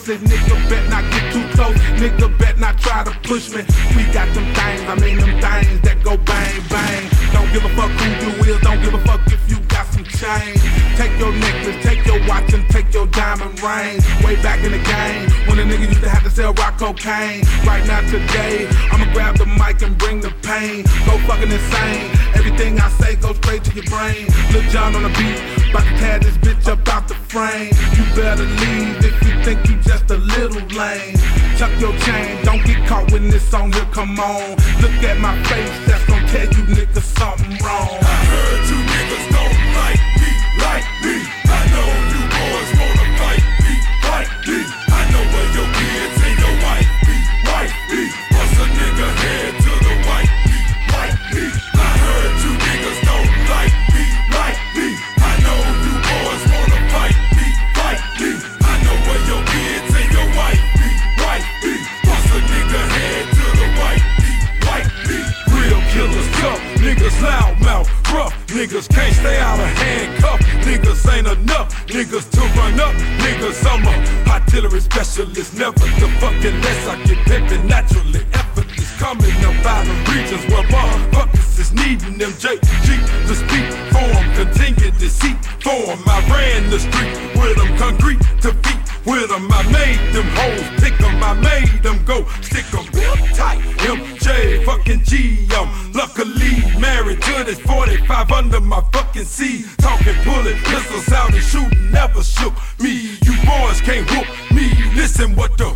pussy. Nigga bet not get too close. Nigga bet not try to push me. We got them things, I mean them things that go bang, bang. Don't give a fuck who you is, don't give a fuck if you got some change. Take your necklace, take your watch, and take your diamond ring. Way back in the game, when a nigga used to have to sell rock cocaine. Right now today, I'ma grab the mic and bring the pain. Go fucking insane, everything I say goes straight to your brain. Lil Jon on the beat, about to tear this bitch up out the frame. You better leave if you think you just a little lame. Tuck your chain, don't get caught when this song here come on. Look at my face, that's gonna tell you niggas something wrong. I heard you niggas don't like me, like me. I know you boys wanna fight me. I know where your kids and your wife be. Bust a nigga head to the white meat. I heard you niggas don't like me, like me. I know you boys wanna fight me. I know where your kids and your wife be. Bust a nigga head to the white meat. Real killers tough, niggas loudmouth, rough. Niggas can't stay out of handcuff. Niggas ain't enough, niggas to run up. Niggas, I'm a artillery specialist. Never the fucking less I get pimpin' naturally. Effortless coming up out of regions where motherfuckers is needing them JG to speak for 'em. Continue to seek for 'em. I ran the street with them, concrete to feet with them. I made them hoes pick 'em. I made them go stick 'em real tight. MJ fucking G, I'm luckily married to this 45 under my fucking seat. Talking bullet, pistols out and shooting never shook me. You boys can't whoop me. Listen what the